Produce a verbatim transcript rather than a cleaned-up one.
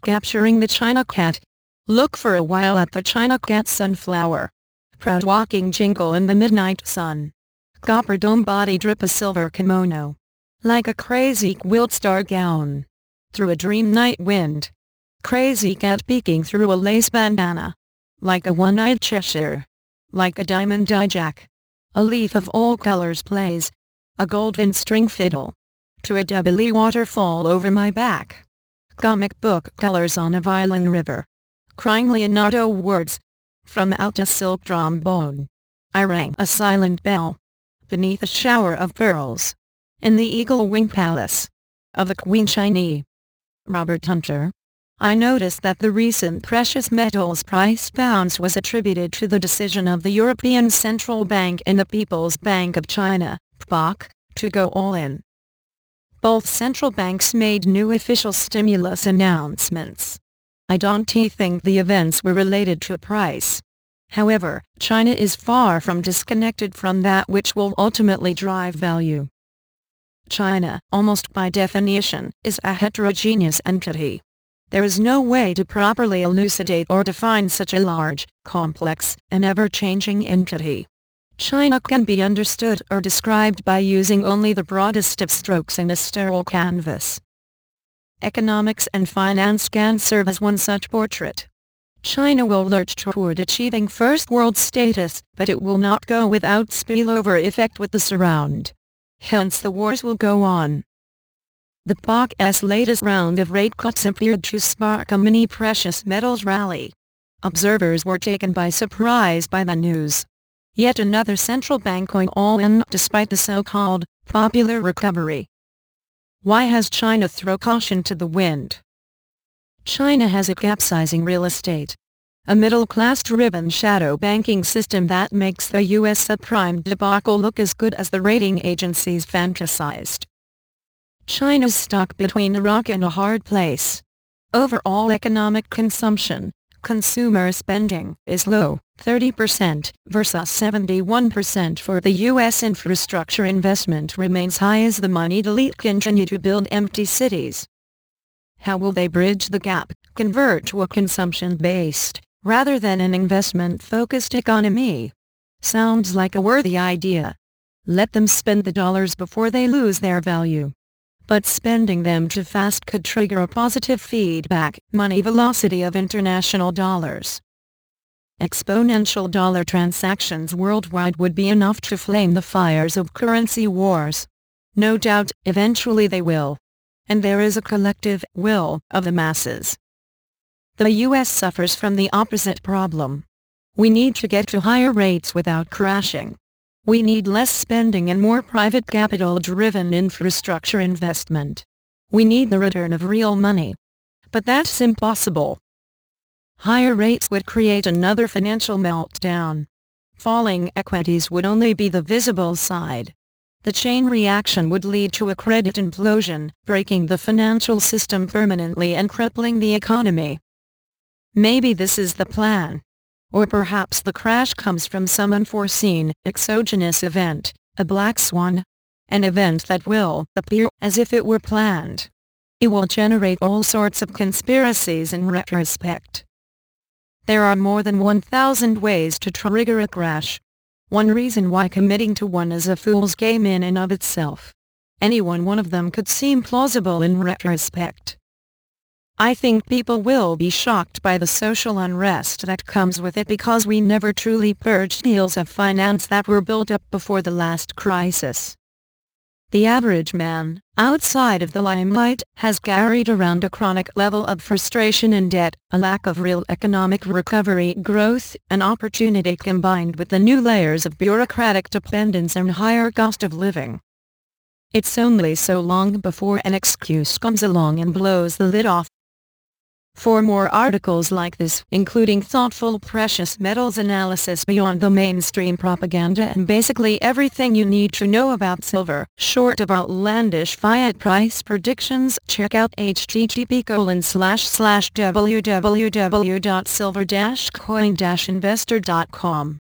Capturing the China cat. Look for a while at the China cat sunflower. Proud walking jingle in the midnight sun. Copper dome body drip a silver kimono. Like a crazy quilt star gown. Through a dream night wind. Crazy cat peeking through a lace bandana. Like a one-eyed Cheshire. Like a diamond hijack. A leaf of all colors plays. A golden string fiddle. To a doubly waterfall over my back. Comic book colors on a violin river. Crying Leonardo words. From out a silk trombone. I rang a silent bell. Beneath a shower of pearls. In the eagle wing palace. Of the Queen Shiny. Robert Hunter. I noticed that the recent precious metals price bounce was attributed to the decision of the European Central Bank and the People's Bank of China, P B O C, to go all in. Both central banks made new official stimulus announcements. I don't think the events were related to price. However, China is far from disconnected from that which will ultimately drive value. China, almost by definition, is a heterogeneous entity. There is no way to properly elucidate or define such a large, complex, and ever-changing entity. China can be understood or described by using only the broadest of strokes in a sterile canvas. Economics and finance can serve as one such portrait. China will lurch toward achieving first world status, but it will not go without spillover effect with the surround. Hence the wars will go on. The P O C's latest round of rate cuts appeared to spark a mini precious metals rally. Observers were taken by surprise by the news. Yet another central bank going all in despite the so-called popular recovery. Why has China thrown caution to the wind? China has a capsizing real estate. A middle-class driven shadow banking system that makes the U S subprime debacle look as good as the rating agencies fantasized. China's stuck between a rock and a hard place. Overall economic consumption, consumer spending, is low, thirty percent, versus seventy-one percent for the U S Infrastructure investment remains high as the moneyed elite continue to build empty cities. How will they bridge the gap, convert to a consumption-based, rather than an investment-focused economy? Sounds like a worthy idea. Let them spend the dollars before they lose their value. But spending them too fast could trigger a positive feedback, money velocity of international dollars. Exponential dollar transactions worldwide would be enough to flame the fires of currency wars. No doubt, eventually they will. And there is a collective will of the masses. The U S suffers from the opposite problem. We need to get to higher rates without crashing. We need less spending and more private capital-driven infrastructure investment. We need the return of real money. But that's impossible. Higher rates would create another financial meltdown. Falling equities would only be the visible side. The chain reaction would lead to a credit implosion, breaking the financial system permanently and crippling the economy. Maybe this is the plan. Or perhaps the crash comes from some unforeseen, exogenous event, a black swan. An event that will appear as if it were planned. It will generate all sorts of conspiracies in retrospect. There are more than one thousand ways to trigger a crash. One reason why committing to one is a fool's game in and of itself. Any one one of them could seem plausible in retrospect. I think people will be shocked by the social unrest that comes with it because we never truly purged deals of finance that were built up before the last crisis. The average man, outside of the limelight, has carried around a chronic level of frustration and debt, a lack of real economic recovery, growth, and opportunity combined with the new layers of bureaucratic dependence and higher cost of living. It's only so long before an excuse comes along and blows the lid off. For more articles like this, including thoughtful precious metals analysis beyond the mainstream propaganda and basically everything you need to know about silver, short of outlandish fiat price predictions, check out h t t p colon slash slash w w w dot silver dash coin dash investor dot com.